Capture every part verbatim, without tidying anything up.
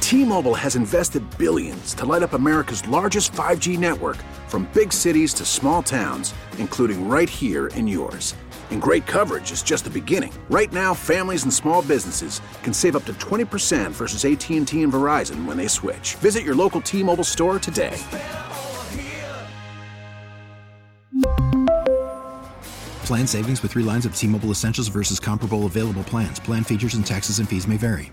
T-Mobile has invested billions to light up America's largest five G network, from big cities to small towns, including right here in yours. And great coverage is just the beginning. Right now, families and small businesses can save up to twenty percent versus A T and T and Verizon when they switch. Visit your local T-Mobile store today. Plan savings with three lines of T-Mobile Essentials versus comparable available plans. Plan features and taxes and fees may vary.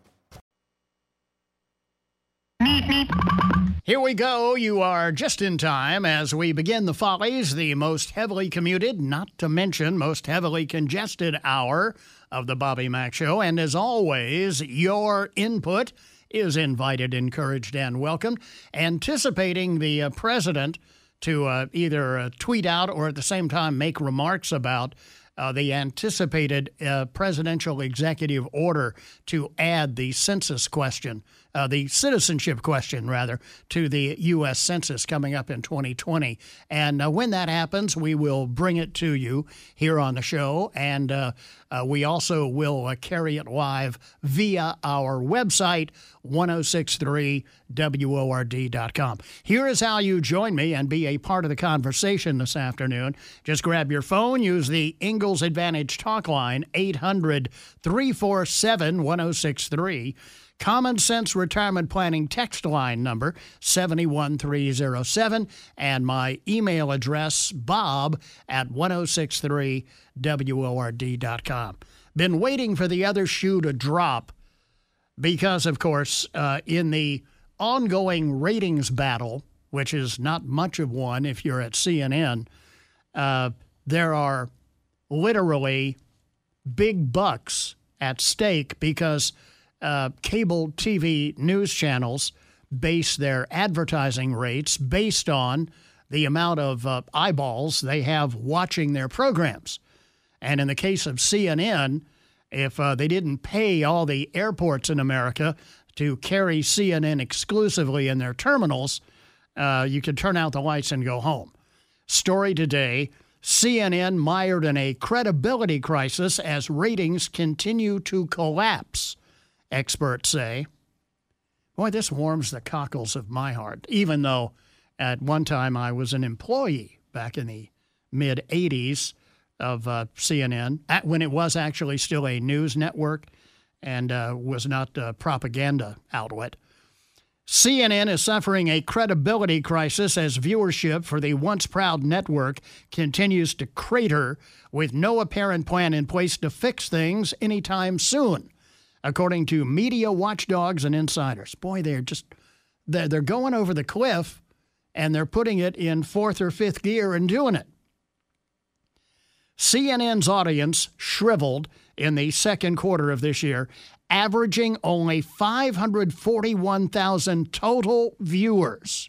Here we go. You are just in time as we begin the Follies, the most heavily commuted, not to mention most heavily congested hour of the Bobby Mack Show. And as always, your input is invited, encouraged, and welcomed. Anticipating the uh, president to uh, either uh, tweet out or at the same time make remarks about uh, the anticipated uh, presidential executive order to add the census question, uh, the citizenship question, rather, to the U S Census coming up in twenty twenty. And uh, when that happens, we will bring it to you here on the show. And uh, uh, we also will uh, carry it live via our website, ten sixty-three W O R D dot com. Here is how you join me and be a part of the conversation this afternoon. Just grab your phone, use the Ingalls Advantage talk line, eight hundred, three four seven, ten sixty-three. Common Sense Retirement Planning text line number, seven one three zero seven, and my email address, bob at ten sixty-three W O R D dot com. Been waiting for the other shoe to drop because, of course, uh, in the ongoing ratings battle, which is not much of one if you're at C N N, uh, there are literally big bucks at stake because uh, cable T V news channels base their advertising rates based on the amount of uh, eyeballs they have watching their programs. And in the case of C N N, if uh, they didn't pay all the airports in America to carry C N N exclusively in their terminals, uh, you could turn out the lights and go home. Story today, C N N mired in a credibility crisis as ratings continue to collapse, experts say. Boy, this warms the cockles of my heart, even though at one time I was an employee back in the mid-eighties of uh, C N N, at, when it was actually still a news network and uh, was not a propaganda outlet. C N N is suffering a credibility crisis as viewership for the once proud network continues to crater with no apparent plan in place to fix things anytime soon, according to media watchdogs and insiders. Boy, they're just they're, they're going over the cliff, and they're putting it in fourth or fifth gear and doing it. C N N's audience shriveled in the second quarter of this year, averaging only five hundred forty-one thousand total viewers.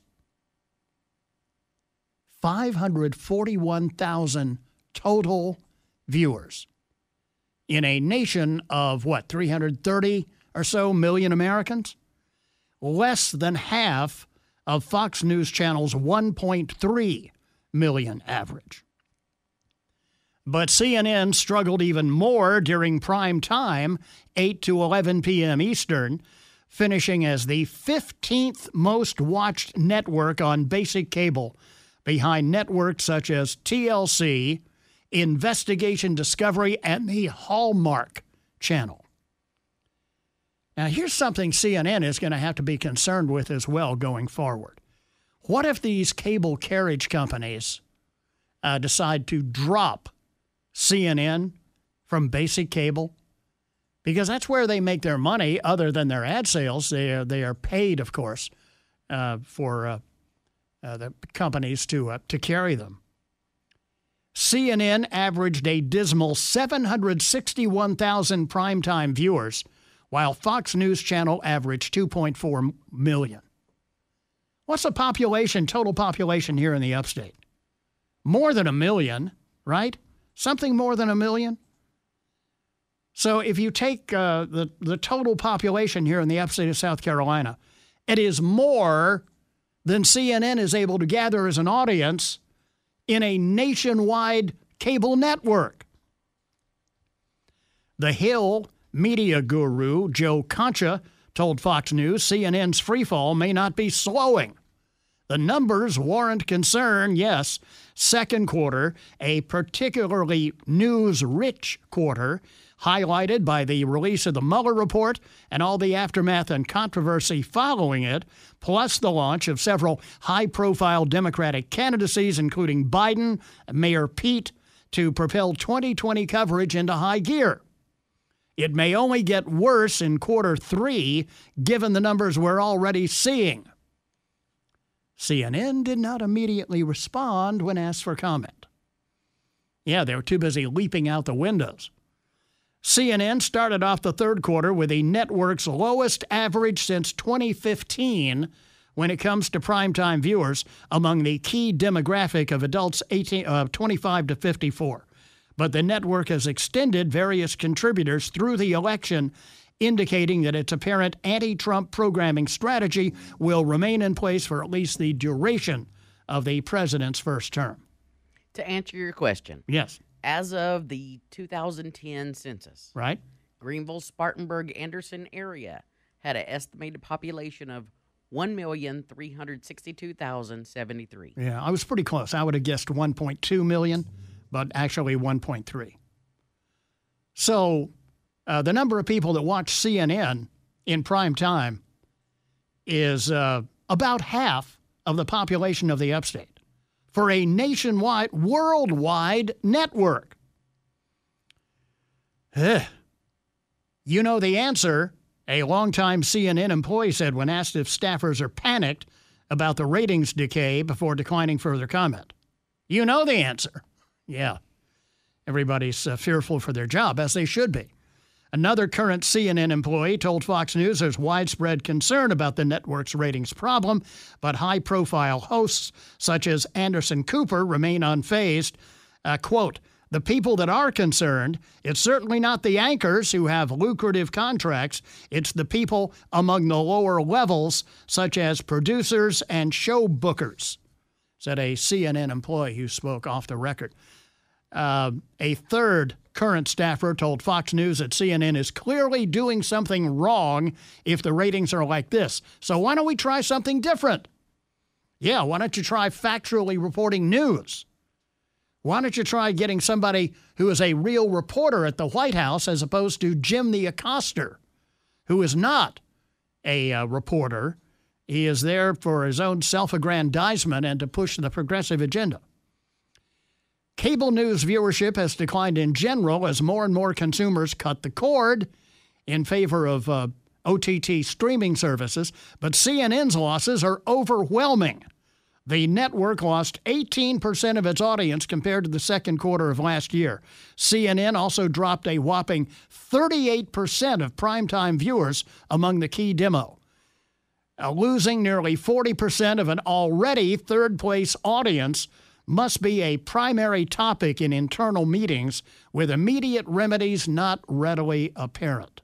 five hundred forty-one thousand total viewers in a nation of, what, three hundred thirty or so million Americans? Less than half of Fox News Channel's one point three million average. But C N N struggled even more during prime time, eight to eleven p.m. Eastern, finishing as the fifteenth most watched network on basic cable, behind networks such as T L C, Investigation Discovery, and the Hallmark Channel. Now, here's something C N N is going to have to be concerned with as well going forward. What if these cable carriage companies uh, decide to drop C N N from basic cable? Because that's where they make their money other than their ad sales. They are, they are paid, of course, uh, for uh, uh, the companies to, uh, to carry them. C N N averaged a dismal seven hundred sixty-one thousand primetime viewers, while Fox News Channel averaged two point four million. What's the population, total population here in the upstate? More than a million, right? Something more than a million. So if you take uh, the, the total population here in the upstate of South Carolina, it is more than C N N is able to gather as an audience in a nationwide cable network. The Hill media guru, Joe Concha, told Fox News C N N's freefall may not be slowing. The numbers warrant concern, yes. Second quarter, a particularly news-rich quarter, highlighted by the release of the Mueller report and all the aftermath and controversy following it, plus the launch of several high-profile Democratic candidacies, including Biden and Mayor Pete, to propel twenty twenty coverage into high gear. It may only get worse in quarter three, given the numbers we're already seeing. C N N did not immediately respond when asked for comment. Yeah, they were too busy leaping out the windows. C N N started off the third quarter with the network's lowest average since twenty fifteen when it comes to primetime viewers among the key demographic of adults eighteen, uh, twenty-five to fifty-four. But the network has extended various contributors through the election, indicating that its apparent anti-Trump programming strategy will remain in place for at least the duration of the president's first term. To answer your question. Yes. As of the two thousand ten census, right? Greenville, Spartanburg, Anderson area had an estimated population of one million three hundred sixty-two thousand seventy-three. Yeah, I was pretty close. I would have guessed one point two million, but actually one point three. So uh, the number of people that watch C N N in prime time is uh, about half of the population of the upstate for a nationwide, worldwide network. Ugh. You know the answer, a longtime C N N employee said when asked if staffers are panicked about the ratings decay before declining further comment. You know the answer. Yeah. Everybody's uh, fearful for their job, as they should be. Another current C N N employee told Fox News there's widespread concern about the network's ratings problem, but high-profile hosts such as Anderson Cooper remain unfazed. Uh, quote, the people that are concerned, it's certainly not the anchors who have lucrative contracts. It's the people among the lower levels, such as producers and show bookers, said a C N N employee who spoke off the record. Uh, a third current staffer told Fox News that C N N is clearly doing something wrong if the ratings are like this. So why don't we try something different? Yeah, why don't you try factually reporting news? Why don't you try getting somebody who is a real reporter at the White House as opposed to Jim the Accoster, who is not a uh, reporter. He is there for his own self-aggrandizement and to push the progressive agenda. Cable news viewership has declined in general as more and more consumers cut the cord in favor of uh, O T T streaming services, but C N N's losses are overwhelming. The network lost eighteen percent of its audience compared to the second quarter of last year. C N N also dropped a whopping thirty-eight percent of primetime viewers among the key demo, uh, losing nearly forty percent of an already third-place audience must be a primary topic in internal meetings with immediate remedies not readily apparent.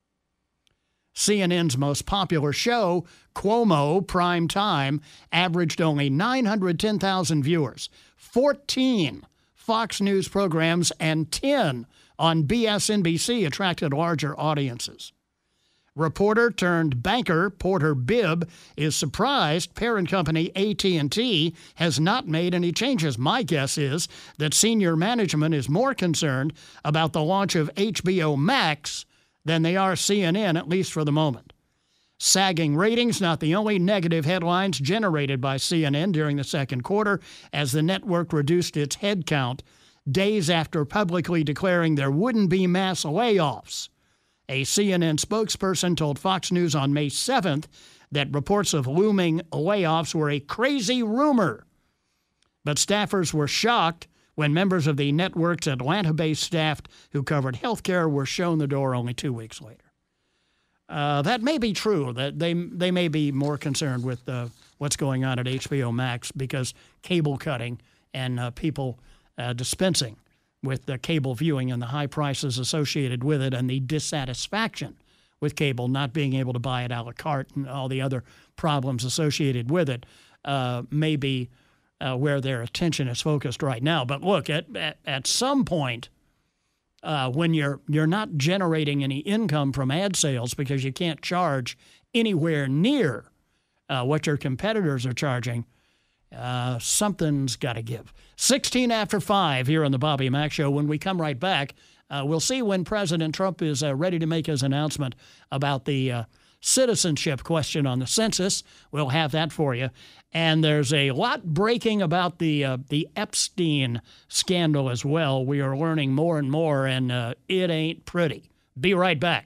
C N N's most popular show, Cuomo Prime Time, averaged only nine hundred ten thousand viewers, fourteen Fox News programs and ten on B S N B C attracted larger audiences. Reporter turned banker Porter Bibb is surprised parent company A T and T has not made any changes. My guess is that senior management is more concerned about the launch of H B O Max than they are C N N, at least for the moment. Sagging ratings, not the only negative headlines generated by C N N during the second quarter, as the network reduced its headcount days after publicly declaring there wouldn't be mass layoffs. A C N N spokesperson told Fox News on May seventh that reports of looming layoffs were a crazy rumor. But staffers were shocked when members of the network's Atlanta-based staff who covered healthcare were shown the door only two weeks later. Uh, that may be true, that they they may be more concerned with uh, what's going on at H B O Max because cable cutting and uh, people uh, dispensing with the cable viewing and the high prices associated with it and the dissatisfaction with cable, not being able to buy it a la carte and all the other problems associated with it, uh, may be uh, where their attention is focused right now. But look, at, at, at some point, uh, when you're you're not generating any income from ad sales because you can't charge anywhere near uh, what your competitors are charging, uh, something's got to give. sixteen after five here on the Bobby Mack Show. When we come right back, uh, we'll see when President Trump is uh, ready to make his announcement about the uh, citizenship question on the census. We'll have that for you. And there's a lot breaking about the uh, the Epstein scandal as well. We are learning more and more, and uh, it ain't pretty. Be right back.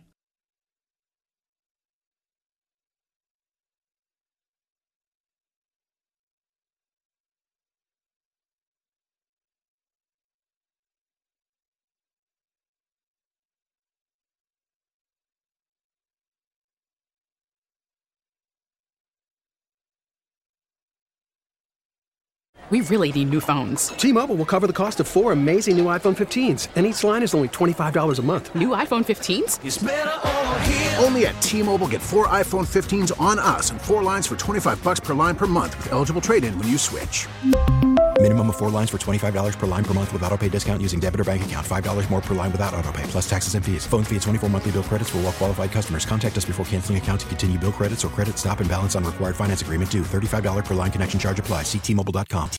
We really need new phones. T-Mobile will cover the cost of four amazing new iPhone fifteens, and each line is only twenty-five dollars a month. New iPhone fifteens? It's better over here. Only at T-Mobile, get four iPhone fifteens on us and four lines for twenty-five dollars per line per month with eligible trade-in when you switch. Minimum of four lines for twenty-five dollars per line per month with autopay discount using debit or bank account. five dollars more per line without autopay, plus taxes and fees. Phone fee at twenty-four monthly bill credits for well-qualified customers. Contact us before canceling account to continue bill credits or credit stop and balance on required finance agreement due. thirty-five dollars per line connection charge applies. See T Mobile dot com.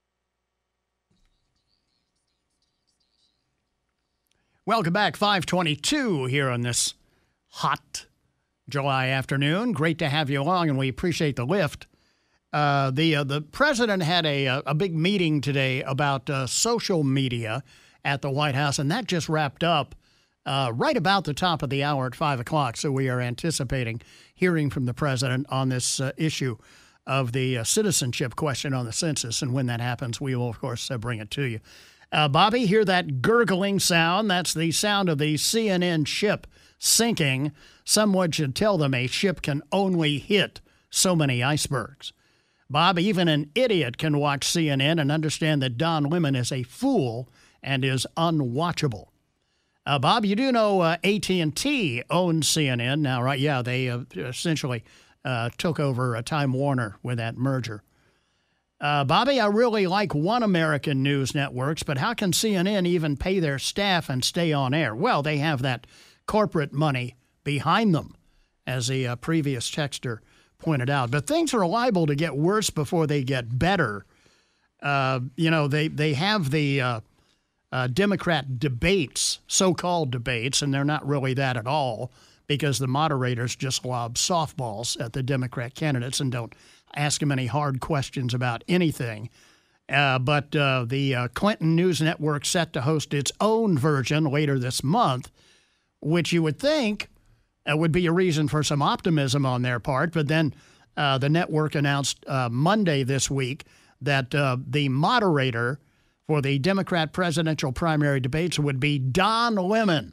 Welcome back, five twenty-two here on this hot July afternoon. Great to have you along, and we appreciate the lift. Uh, the uh, the president had a a big meeting today about uh, social media at the White House, and that just wrapped up uh, right about the top of the hour at five o'clock. So we are anticipating hearing from the president on this uh, issue of the uh, citizenship question on the census, and when that happens, we will, of course, uh, bring it to you. Uh, Bobby, hear that gurgling sound? That's the sound of the C N N ship sinking. Someone should tell them a ship can only hit so many icebergs. Bob, even an idiot can watch C N N and understand that Don Lemon is a fool and is unwatchable. Uh, Bob, you do know uh, A T and T owns C N N now, right? Yeah, they uh, essentially uh, took over uh, Time Warner with that merger. Uh, Bobby, I really like One American News Networks, but how can C N N even pay their staff and stay on air? Well, they have that corporate money behind them, as the uh, previous texter pointed out. But things are liable to get worse before they get better. Uh, you know, they, they have the uh, uh, Democrat debates, so-called debates, and they're not really that at all because the moderators just lob softballs at the Democrat candidates and don't ask them any hard questions about anything. Uh, but uh, the uh, Clinton News Network set to host its own version later this month, which you would think uh, would be a reason for some optimism on their part. But then uh, the network announced uh, Monday this week that uh, the moderator for the Democrat presidential primary debates would be Don Lemon.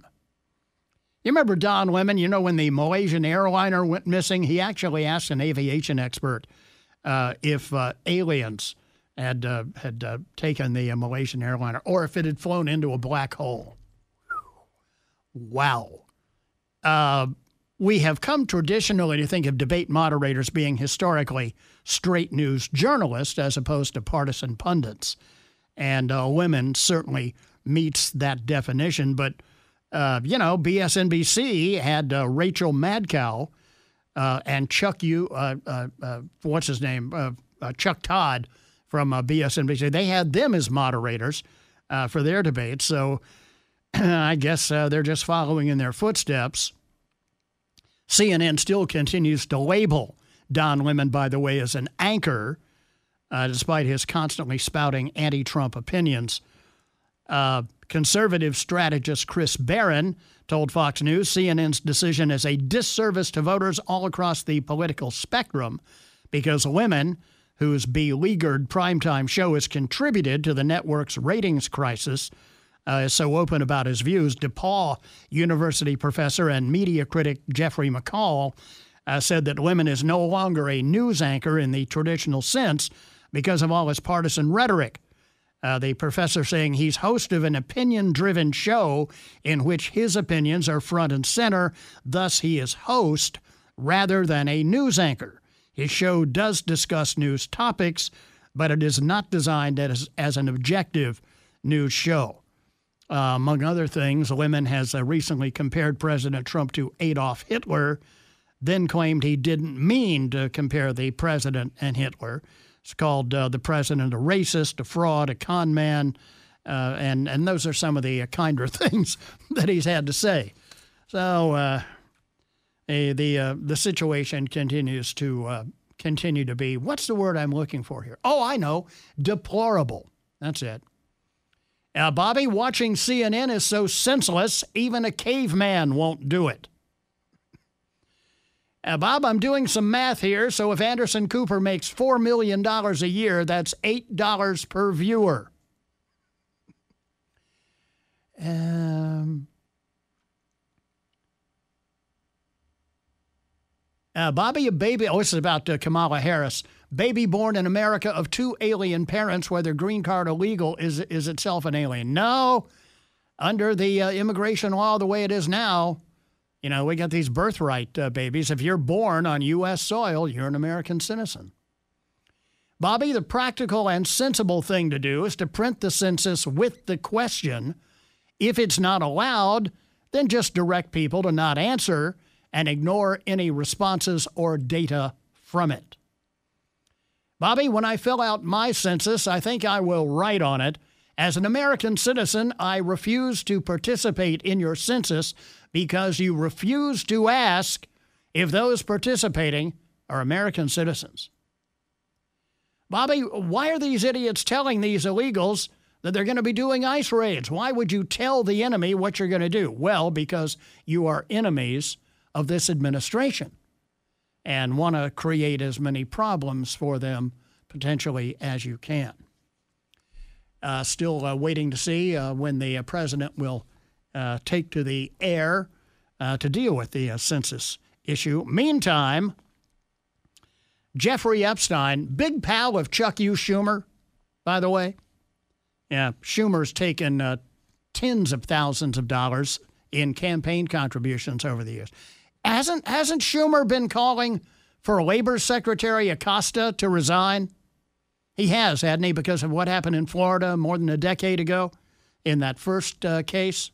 You remember Don Lemon? You know, when the Malaysian airliner went missing, he actually asked an aviation expert uh, if uh, aliens had uh, had uh, taken the uh, Malaysian airliner or if it had flown into a black hole. Wow. Uh, we have come traditionally to think of debate moderators being historically straight news journalists as opposed to partisan pundits. And uh, Lemon certainly meets that definition. But, uh, you know, B S N B C had uh, Rachel Madcow uh, and Chuck, U, uh, uh, uh, what's his name, uh, uh, Chuck Todd from uh, B S N B C. They had them as moderators uh, for their debates. So I guess uh, they're just following in their footsteps. C N N still continues to label Don Lemon, by the way, as an anchor, uh, despite his constantly spouting anti-Trump opinions. Uh, conservative strategist Chris Barron told Fox News C N N's decision is a disservice to voters all across the political spectrum because Lemon, whose beleaguered primetime show has contributed to the network's ratings crisis, uh, is so open about his views. DePaul University professor and media critic Jeffrey McCall uh, said that Lemon is no longer a news anchor in the traditional sense because of all his partisan rhetoric. Uh, the professor saying he's host of an opinion-driven show in which his opinions are front and center. Thus, he is host rather than a news anchor. His show does discuss news topics, but it is not designed as, as an objective news show. Uh, among other things, Lemon has uh, recently compared President Trump to Adolf Hitler, then claimed he didn't mean to compare the president and Hitler. It's called uh, the president a racist, a fraud, a con man, uh, and, and those are some of the uh, kinder things that he's had to say. So uh, a, the uh, the situation continues to uh, continue to be, what's the word I'm looking for here? Oh, I know, deplorable. That's it. Uh, Bobby, watching C N N is so senseless, even a caveman won't do it. Uh, Bob, I'm doing some math here, so if Anderson Cooper makes four million dollars a year, that's eight dollars per viewer. Um, uh, Bobby, a baby, oh, this is about uh, Kamala Harris. Baby born in America of two alien parents, whether green card or legal, is, is itself an alien. No, under the uh, immigration law the way it is now, you know, we got these birthright uh, babies. If you're born on U S soil, you're an American citizen. Bobby, the practical and sensible thing to do is to print the census with the question. If it's not allowed, then just direct people to not answer and ignore any responses or data from it. Bobby, when I fill out my census, I think I will write on it, as an American citizen, I refuse to participate in your census because you refuse to ask if those participating are American citizens. Bobby, why are these idiots telling these illegals that they're going to be doing ICE raids? Why would you tell the enemy what you're going to do? Well, because you are enemies of this administration and want to create as many problems for them potentially as you can. Uh, still uh, waiting to see uh, when the uh, president will uh, take to the air uh, to deal with the uh, census issue. Meantime, Jeffrey Epstein, big pal of Chuck U. Schumer, by the way. Yeah, Schumer's taken uh, tens of thousands of dollars in campaign contributions over the years. Hasn't hasn't Schumer been calling for Labor Secretary Acosta to resign? He has, hadn't he, because of what happened in Florida more than a decade ago in that first uh, case?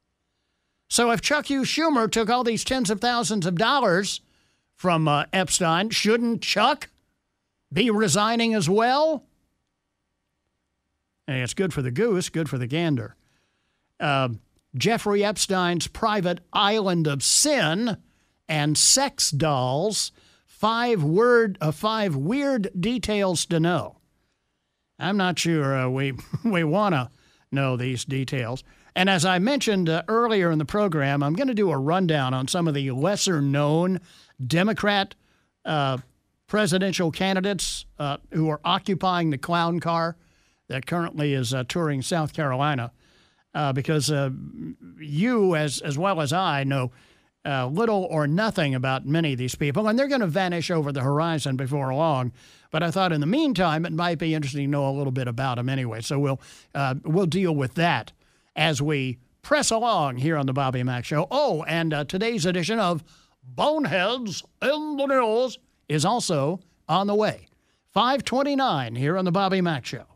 So if Chuck U. Schumer took all these tens of thousands of dollars from uh, Epstein, shouldn't Chuck be resigning as well? Hey, it's good for the goose, good for the gander. Uh, Jeffrey Epstein's private island of sin and sex dolls, five word, uh, five weird details to know. I'm not sure uh, we we want to know these details. And as I mentioned uh, earlier in the program, I'm going to do a rundown on some of the lesser-known Democrat uh, presidential candidates uh, who are occupying the clown car that currently is uh, touring South Carolina, uh, because uh, you, as as well as I, know uh, little or nothing about many of these people, and they're going to vanish over the horizon before long. But I thought in the meantime, it might be interesting to know a little bit about them anyway. So we'll uh, we'll deal with that as we press along here on the Bobby Mack Show. Oh, and uh, today's edition of Boneheads in the News is also on the way. five twenty-nine here on the Bobby Mack Show.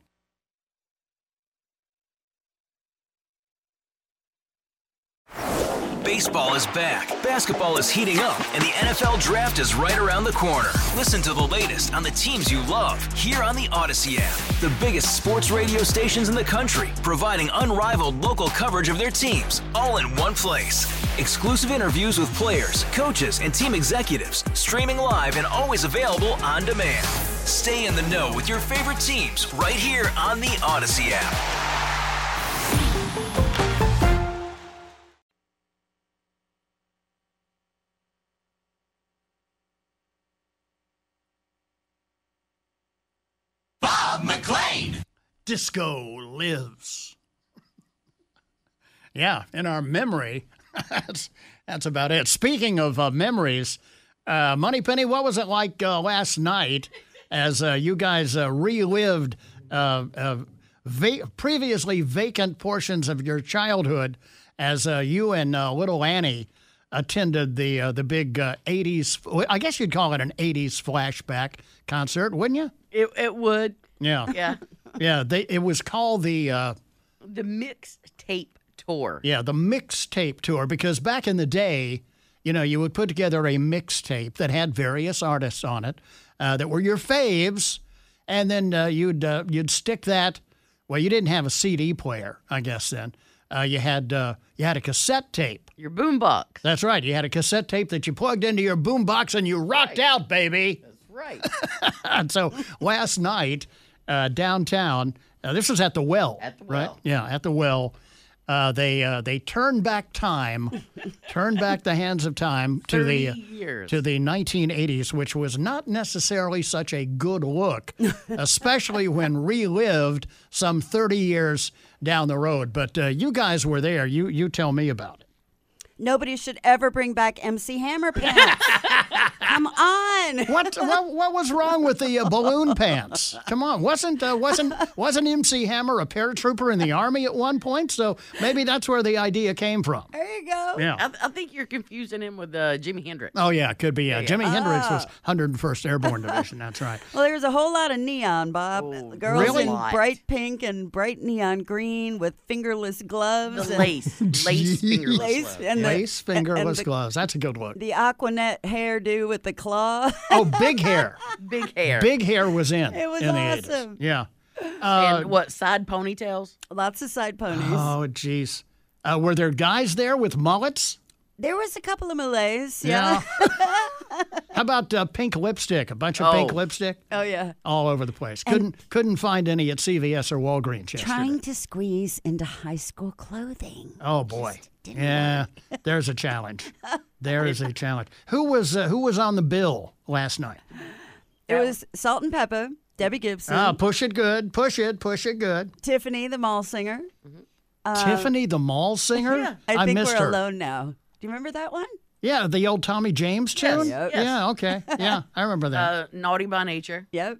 Baseball is back, basketball is heating up, and the N F L Draft is right around the corner. Listen to the latest on the teams you love here on the Odyssey app. The biggest sports radio stations in the country, providing unrivaled local coverage of their teams, all in one place. Exclusive interviews with players, coaches, and team executives, streaming live and always available on demand. Stay in the know with your favorite teams right here on the Odyssey app. McLean. Disco lives. Yeah, in our memory, that's that's about it. Speaking of uh, memories, uh, Moneypenny, what was it like uh, last night as uh, you guys uh, relived uh, uh, va- previously vacant portions of your childhood as uh, you and uh, little Annie attended the uh, the big uh, eighties, I guess you'd call it an eighties flashback concert, wouldn't you? It it would. Yeah. Yeah. Yeah. They it was called the uh, the mixtape tour. Yeah, the mixtape tour, because back in the day, you know, you would put together a mixtape that had various artists on it uh, that were your faves, and then uh, you'd uh, you'd stick that. Well, you didn't have a C D player, I guess. Then uh, you had uh, you had a cassette tape. Your boombox. That's right. You had a cassette tape that you plugged into your boombox and you rocked Right. out, baby. That's right. And so last night uh, downtown, uh, this was at the Well. At the right? Well. Yeah, at the Well. Uh, they uh, they turned back time, turned back the hands of time to the uh, thirty years. to the nineteen eighties, which was not necessarily such a good look, especially when relived some thirty years down the road. But uh, you guys were there. You you tell me about it. Nobody should ever bring back M C Hammer pants. Come on. What what what was wrong with the uh, balloon pants? Come on, wasn't uh, wasn't wasn't M C Hammer a paratrooper in the Army at one point? So maybe that's where the idea came from. There you go. Yeah. I, I think you're confusing him with uh, Jimi Hendrix. Oh yeah, could be. Uh, Yeah. Jimi Hendrix was Ah. one hundred first Airborne Division. That's right. Well, there's a whole lot of neon, Bob. Oh, Girls really? in Lot. bright pink and bright neon green with fingerless gloves. The and lace. Lace fingerless. lace glove. and the, Lace fingerless and the, gloves. That's a good look. the Aquanet hairdo with the claw. Oh, big hair. Big hair. Big hair was in. It was in the awesome. eighties. Yeah. Uh, and what, side ponytails? Lots of side ponies. oh, jeez. Uh, were there guys there with mullets? There was a couple of Malays. Yeah. How about uh, pink lipstick? A bunch of pink Oh. lipstick Oh, yeah. all over the place. Couldn't couldn't find any at C V S or Walgreens yesterday. Trying to squeeze into high school clothing. Oh boy. Yeah, there's a challenge. There is a challenge. Who was uh, who was on the bill last night? It was Salt and Pepper, Debbie Gibson, Ah, push it good, push it, push it good. Tiffany the mall singer. Tiffany the Mall Singer. I think missed we're her. alone now. Do you remember that one? Yeah, the old Tommy James tune. Yes, yes. Yeah, okay. Yeah, I remember that. Uh, Naughty by Nature Yep.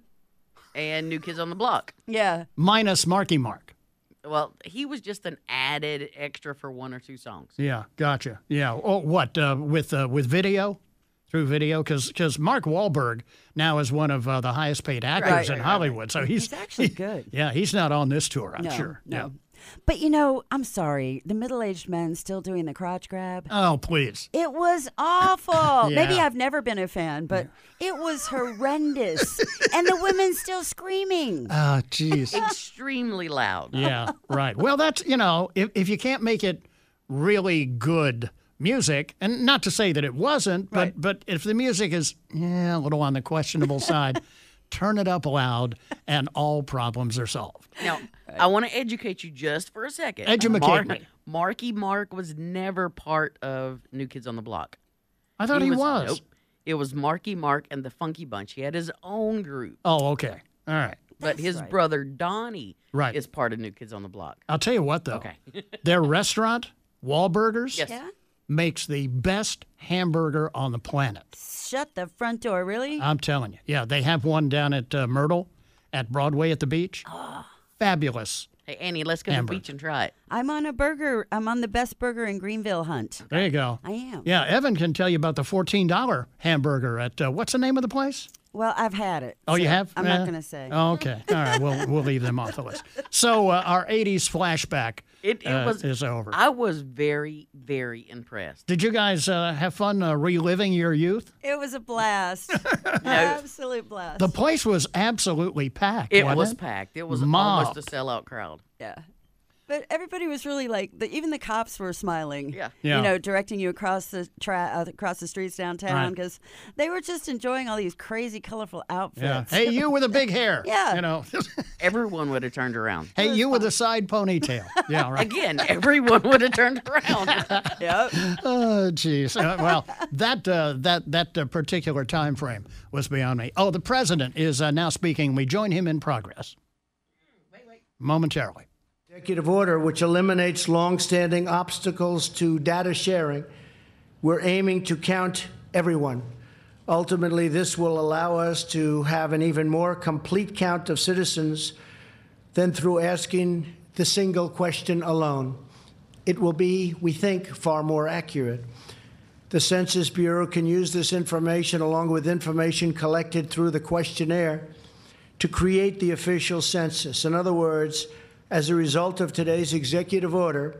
and New Kids on the Block. Yeah. Minus Marky Mark. Well, he was just an added extra for one or two songs. Yeah, gotcha. Yeah. Oh, what uh, with uh, with video? Through video, because Mark Wahlberg now is one of uh, the highest paid actors Right, in right, Hollywood. So he's, He's actually good. Yeah, he's not on this tour, I'm No, sure. no. Yeah. But you know, I'm sorry. The middle-aged men still doing the crotch grab. Oh, please. It was awful. Maybe Yeah. I've never been a fan, but it was horrendous. And the women still screaming. Oh, jeez. Extremely loud. Yeah, right. Well, that's, you know, if, if you can't make it really good music, and not to say that it wasn't, but, Right. but if the music is yeah, a little on the questionable side, turn it up loud and all problems are solved. Now, I want to educate you just for a second. Educate Mark- me. Marky Mark was never part of New Kids on the Block. I thought he, was. Nope. It was Marky Mark and the Funky Bunch. He had his own group. Oh, okay. All right. But That's his right. brother Donnie Right. is part of New Kids on the Block. I'll tell you what, though. Okay. Their restaurant, Wahlburgers, Yes. Yeah? makes the best hamburger on the planet. Shut the front door, really? I'm telling you. Yeah, they have one down at uh, Myrtle at Broadway at the beach. Fabulous. Hey, Annie, let's go to the Hamburger. beach and try it. I'm on a burger. I'm on the best burger in Greenville hunt. There you go. I am. Yeah, Evan can tell you about the fourteen dollar hamburger at, uh, what's the name of the place? Well, I've had it. Oh, you so have? I'm Uh, not going to say. Oh, okay. All right. We'll, we'll leave them off the list. So uh, our eighties flashback It, it uh, was is over. I was very, very impressed. Did you guys uh, have fun uh, reliving your youth? It was a blast. Absolute blast. The place was absolutely packed. It wasn't was it? packed. It was Mobbed. almost a sellout crowd. yeah. But everybody was really like, the, even the cops were smiling. Yeah. Yeah. You know, directing you across the tra- uh, across the streets downtown Right. because they were just enjoying all these crazy, colorful outfits. Yeah. Hey, you with a big hair. Yeah. You know. Everyone would have turned around. Hey, you with a side ponytail. Yeah, right. Again, everyone would have turned around. Yep. Oh, jeez. Uh, well, that uh, that that uh, particular time frame was beyond me. Oh, the president is uh, now speaking. We join him in progress. Wait, wait. Momentarily. Executive order which eliminates long-standing obstacles to data sharing. We're aiming to count everyone. Ultimately, this will allow us to have an even more complete count of citizens than through asking the single question alone. It will be, we think, far more accurate. The Census Bureau can use this information along with information collected through the questionnaire to create the official census. In other words, as a result of today's executive order,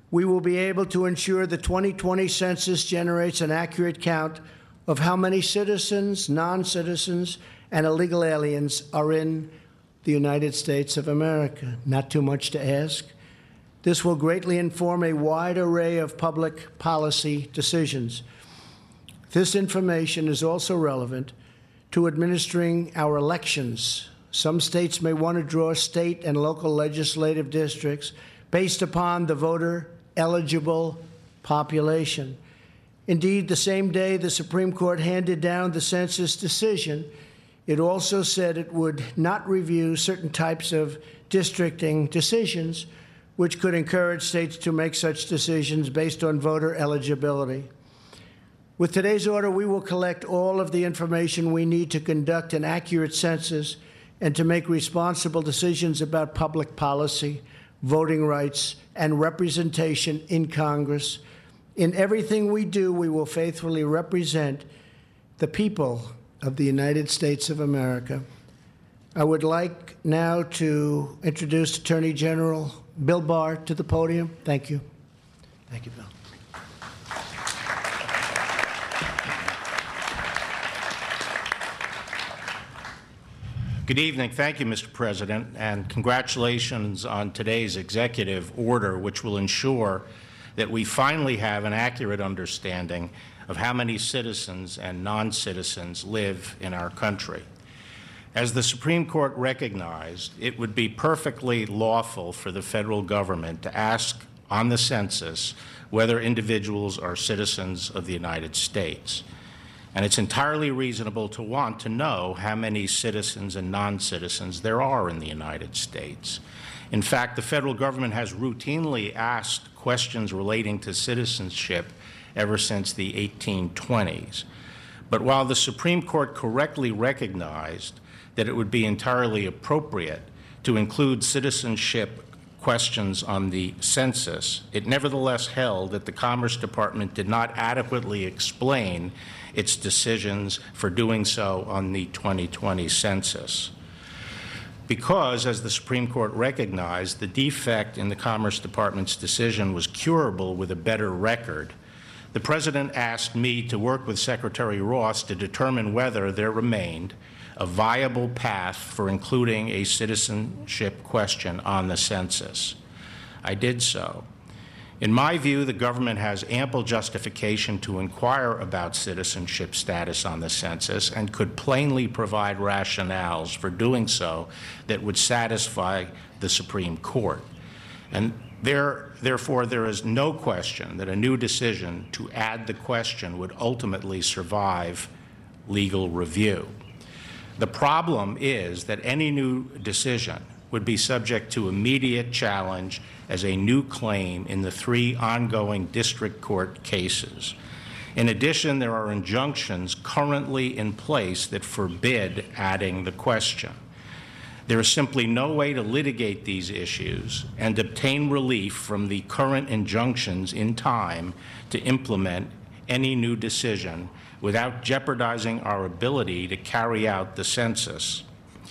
we will be able to ensure the twenty twenty census generates an accurate count of how many citizens, non-citizens, and illegal aliens are in the United States of America. Not too much to ask. This will greatly inform a wide array of public policy decisions. This information is also relevant to administering our elections. Some states may want to draw state and local legislative districts based upon the voter-eligible population. Indeed, the same day the Supreme Court handed down the census decision, it also said it would not review certain types of districting decisions, which could encourage states to make such decisions based on voter eligibility. With today's order, we will collect all of the information we need to conduct an accurate census and to make responsible decisions about public policy, voting rights, and representation in Congress. In everything we do, we will faithfully represent the people of the United States of America. I would like now to introduce Attorney General Bill Barr to the podium. Thank you. Thank you, Bill. Good evening. Thank you, Mister President, and congratulations on today's executive order, which will ensure that we finally have an accurate understanding of how many citizens and non-citizens live in our country. As the Supreme Court recognized, it would be perfectly lawful for the federal government to ask on the census whether individuals are citizens of the United States. And it's entirely reasonable to want to know how many citizens and non-citizens there are in the United States. In fact, the federal government has routinely asked questions relating to citizenship ever since the eighteen twenties. But while the Supreme Court correctly recognized that it would be entirely appropriate to include citizenship questions on the census, it nevertheless held that the Commerce Department did not adequately explain its decisions for doing so on the twenty twenty census. Because, as the Supreme Court recognized, the defect in the Commerce Department's decision was curable with a better record, the President asked me to work with Secretary Ross to determine whether there remained a viable path for including a citizenship question on the census. I did so. In my view, the government has ample justification to inquire about citizenship status on the census and could plainly provide rationales for doing so that would satisfy the Supreme Court. And there, therefore, there is no question that a new decision to add the question would ultimately survive legal review. The problem is that any new decision would be subject to immediate challenge as a new claim in the three ongoing district court cases. In addition, there are injunctions currently in place that forbid adding the question. There is simply no way to litigate these issues and obtain relief from the current injunctions in time to implement any new decision without jeopardizing our ability to carry out the census,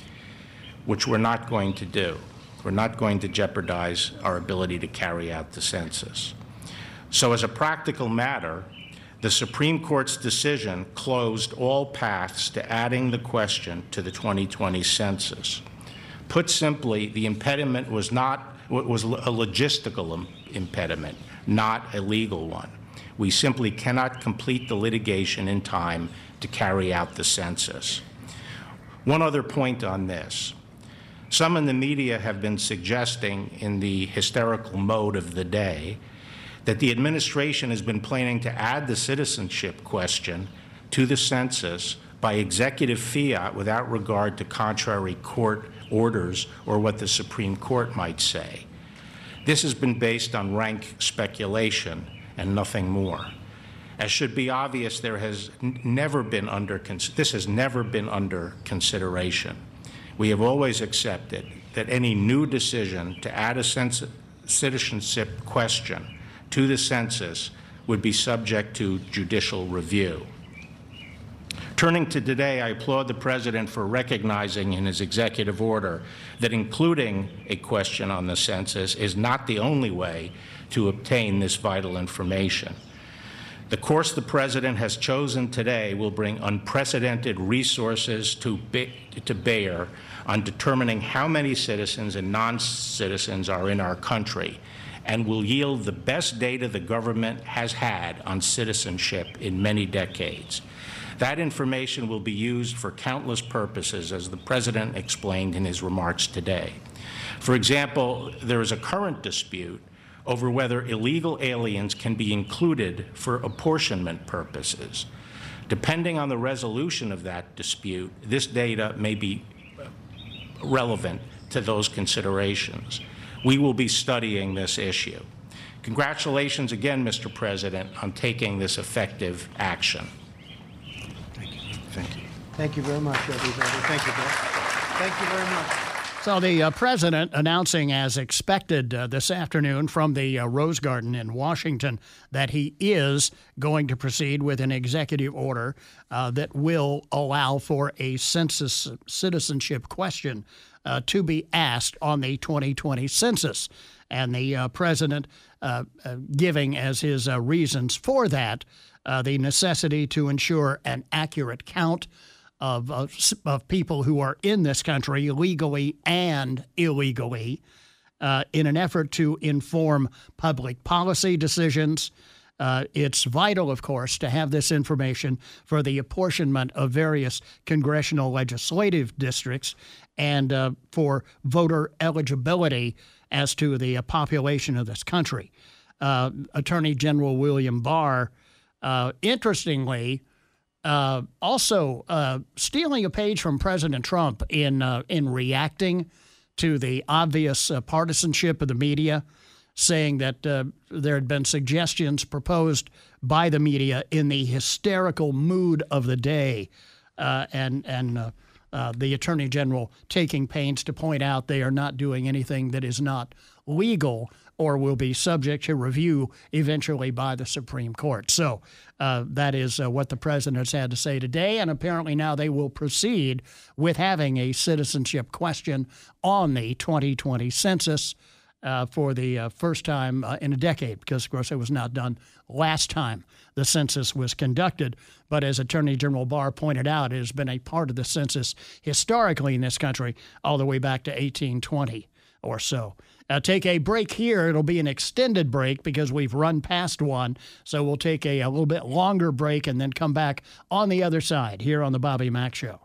which we're not going to do. We're not going to jeopardize our ability to carry out the census. So as a practical matter, the Supreme Court's decision closed all paths to adding the question to the twenty twenty census. Put simply, the impediment was not was a logistical impediment, not a legal one. We simply cannot complete the litigation in time to carry out the census. One other point on this. Some in the media have been suggesting, in the hysterical mode of the day, that the administration has been planning to add the citizenship question to the census by executive fiat without regard to contrary court orders or what the Supreme Court might say. This has been based on rank speculation and nothing more. As should be obvious, there has never been under this has never been under consideration. We have always accepted that any new decision to add a citizenship question to the census would be subject to judicial review. Turning to today, I applaud the President for recognizing in his executive order that including a question on the census is not the only way to obtain this vital information. The course the President has chosen today will bring unprecedented resources to, be, to bear on determining how many citizens and non-citizens are in our country, and will yield the best data the government has had on citizenship in many decades. That information will be used for countless purposes, as the President explained in his remarks today. For example, there is a current dispute over whether illegal aliens can be included for apportionment purposes. Depending on the resolution of that dispute, this data may be relevant to those considerations. We will be studying this issue. Congratulations again, Mister President, on taking this effective action. Thank you. Thank you. Thank you very much, everybody. Thank you, Bill. Thank you very much. So the uh, president announcing, as expected uh, this afternoon from the uh, Rose Garden in Washington, that he is going to proceed with an executive order uh, that will allow for a census citizenship question uh, to be asked on the twenty twenty census. And the uh, president uh, uh, giving as his uh, reasons for that uh, the necessity to ensure an accurate count Of, of of people who are in this country legally and illegally uh, in an effort to inform public policy decisions. Uh, it's vital, of course, to have this information for the apportionment of various congressional legislative districts and uh, for voter eligibility as to the uh, population of this country. Uh, Attorney General William Barr, uh, interestingly, Uh, also, uh, stealing a page from President Trump in uh, in reacting to the obvious uh, partisanship of the media, saying that uh, there had been suggestions proposed by the media in the hysterical mood of the day, uh, and and uh, uh, the Attorney General taking pains to point out they are not doing anything that is not legal or will be subject to review eventually by the Supreme Court. So uh, that is uh, what the president has had to say today, and apparently now they will proceed with having a citizenship question on the twenty twenty census uh, for the uh, first time uh, in a decade, because, of course, it was not done last time the census was conducted. But as Attorney General Barr pointed out, it has been a part of the census historically in this country all the way back to eighteen twenty or so. Uh, take a break here. It'll be an extended break because we've run past one. So we'll take a, a little bit longer break and then come back on the other side here on the Bobby Mack Show.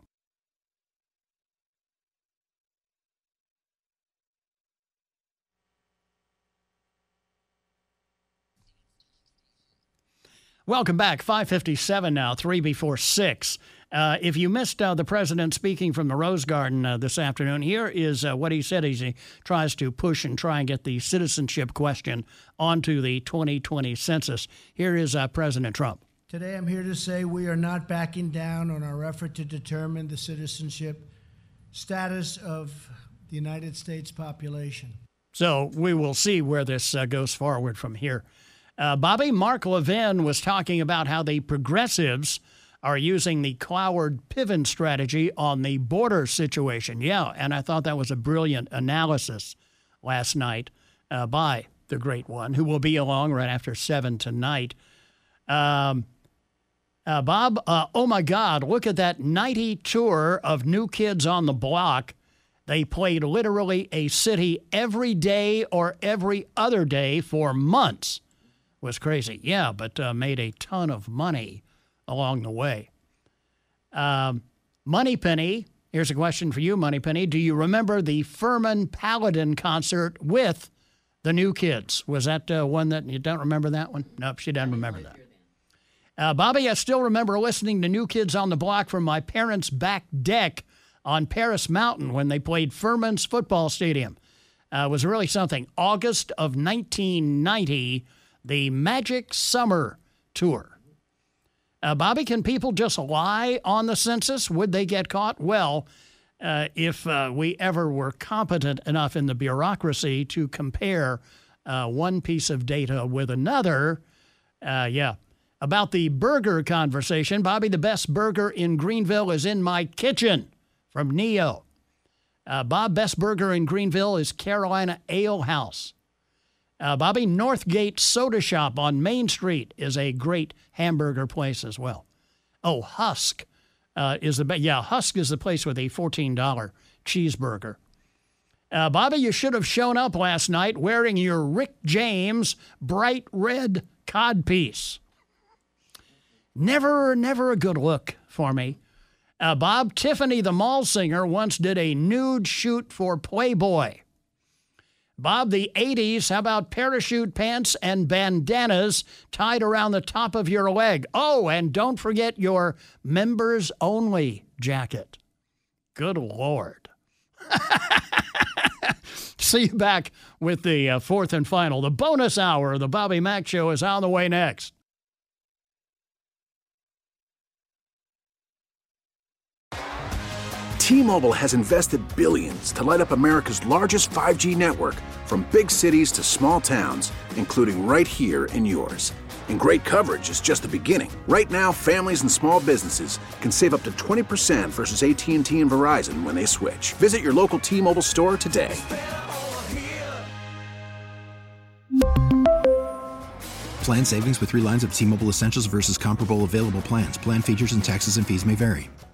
Welcome back. five fifty-seven now, three before six. Uh, if you missed uh, the president speaking from the Rose Garden uh, this afternoon, here is uh, what he said as he tries to push and try and get the citizenship question onto the twenty twenty census. Here is uh, President Trump. Today I'm here to say we are not backing down on our effort to determine the citizenship status of the United States population. So we will see where this uh, goes forward from here. Uh, Bobby, Mark Levin was talking about how the progressives are using the Cloward-Piven strategy on the border situation. Yeah, and I thought that was a brilliant analysis last night uh, by the great one, who will be along right after seven tonight. Um, uh, Bob, uh, oh, my God, look at that nighty tour of New Kids on the Block. They played literally a city every day or every other day for months. It was crazy. Yeah, but uh, made a ton of money along the way. Um, Moneypenny, here's a question for you, Moneypenny. Do you remember the Furman Paladin concert with the New Kids? Was that uh, one that you don't remember that one? Nope, she doesn't remember that. Uh, Bobby, I still remember listening to New Kids on the Block from my parents' back deck on Paris Mountain when they played Furman's football stadium. Uh, it was really something. August of nineteen ninety, the Magic Summer Tour. Uh, Bobby, can people just lie on the census? Would they get caught? Well, uh, if uh, we ever were competent enough in the bureaucracy to compare uh, one piece of data with another, uh, yeah. About the burger conversation, Bobby, the best burger in Greenville is in my kitchen from Neo. Uh, Bob, best burger in Greenville is Carolina Ale House. Uh, Bobby, Northgate Soda Shop on Main Street is a great hamburger place as well. Oh, Husk uh, is the, yeah, Husk is the place with a fourteen dollars cheeseburger. Uh, Bobby, you should have shown up last night wearing your Rick James bright red codpiece. Never, never a good look for me. Uh, Bob, Tiffany the mall singer once did a nude shoot for Playboy. Bob, the eighties, how about parachute pants and bandanas tied around the top of your leg? Oh, and don't forget your members-only jacket. Good Lord. See you back with the uh, fourth and final. The bonus hour of the Bobby Mack Show is on the way next. T-Mobile has invested billions to light up America's largest five G network, from big cities to small towns, including right here in yours. And great coverage is just the beginning. Right now, families and small businesses can save up to twenty percent versus A T and T and Verizon when they switch. Visit your local T-Mobile store today. Plan savings with three lines of T-Mobile Essentials versus comparable available plans. Plan features and taxes and fees may vary.